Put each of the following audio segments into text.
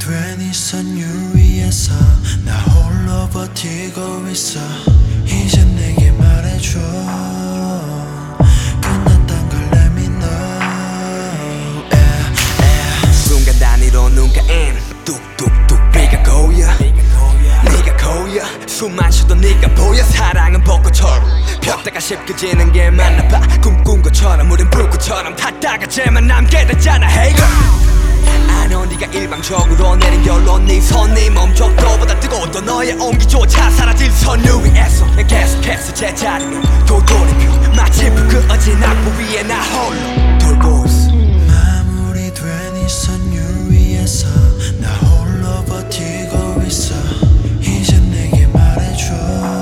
된 이 선율 위에서 나 홀로 버티고 있어. 이제 내게 말해줘. 끝났단 걸 let me know. 순간 단위로 눈가엔 뚝뚝뚝 네가 고여 네가 고여 숨만 쉬도 네가 보여. 사랑은 벚꽃처럼 폈다가 쉽게 지는 게 맞나봐. 꿈꾼 것처럼 우린 불꽃처럼 탔다가 쟤만 남게 됐잖아. Hey girl, I know 네가 일방적으로 내린 결론. 네 손이 멈춰도보다 뜨거웠던 너의 온기조차 사라질 선율 위에서 난 계속해서 제자리로 돌돌이표 마침표 그 어진 악보 위에 나 홀로 돌고 있어. 마무리된 이 선율 위에서 나 홀로 버티고 있어. 이제 내게 말해줘.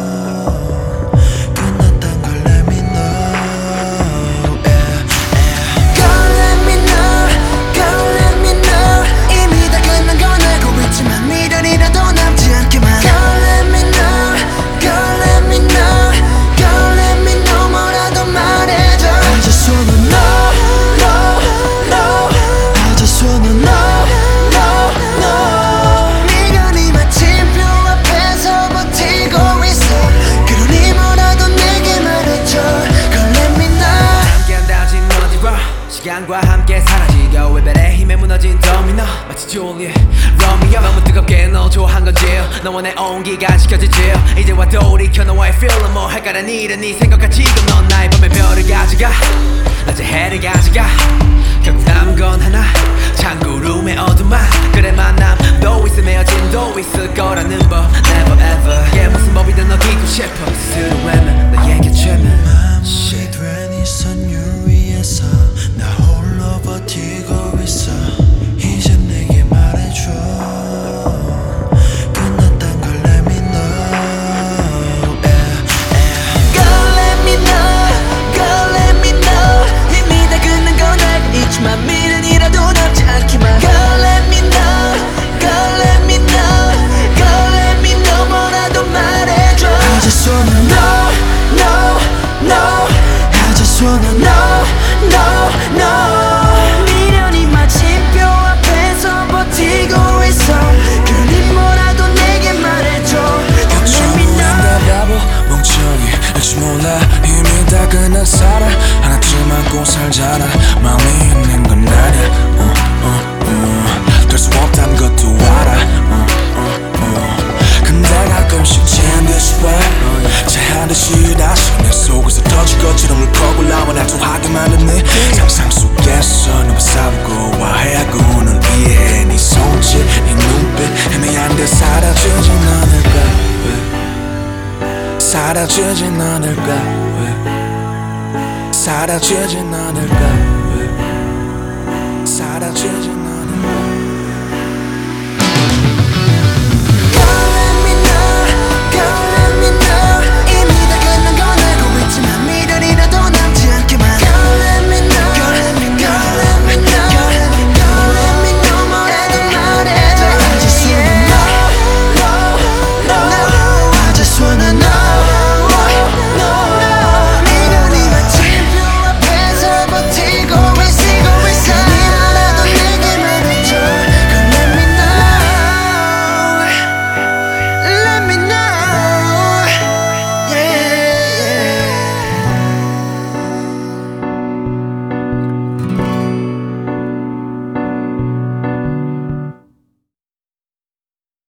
끝났단 걸 let me know. Girl let me know, girl let me know. 이미 다 끝난 건 알고 있지만 미련이라도 남지 않게만. Girl let me know, girl let me know, girl let me know. 뭐라도 말해줘. I just wanna know, know, know. I just wanna know, know, know. 미련이 마침표 앞에서 버티고 있어. 그러니 뭐라도 내게 말해줘. Girl let me know. 함께한다진 어디로 시간과 함께 사라지고 외벨의 힘에 무너진 도미노. 마치 줄리엣 로미오. 너무 뜨겁게 너 좋아한 건지 너와 내 온기가 지켜지지. 이제와 돌이켜 너와의 feel은 뭐 할까란 일은 네 생각과 지금 넌 나의 밤의 별을 가져가 낮에 해를 가져가. 결국 남은 건 하나 창구룸의 어둠만. 그래 만남도 있음 헤어짐도 있을 거라는 법 never ever. 이게 무슨 법이든 어기고 싶어 스스로 외면 너에게 죄면. 마무리된 이 선율 위에서 나 홀로 버티고 있어. 이제 내게 말해줘. 끝났단 걸 let me know. Girl let me know, girl let me know. 이미 다 끝난 건 알고 있지만 미련이라도 남지 않기만. Girl let me know, girl let me know, girl let me know. 뭐라도 말해줘. I just wanna know, know, know. I just wanna know, know, know. 미련이 마침표 앞에서 버티고 있어. 그러니 뭐라도 내게 말해줘. Girl let me know. 바보 멍청이 알지 몰라. 이미 다 끝난 사랑 하나쯤 안고 살잖아. 마음이 있는 건 아냐. 될 수 없단 것도 알아. 근데 가끔씩 젠듯이 왜 제하듯이 다시 내 속에서 터질 것처럼 울컥 올라와 날 토하게 만든 네 상상 속에서 너무 싸우고 와해하고 널 이해해. 네 손짓 네 눈빛 애매한 듯 사라지진 않을까. 사라지진 않을까. 사라지진 않을까.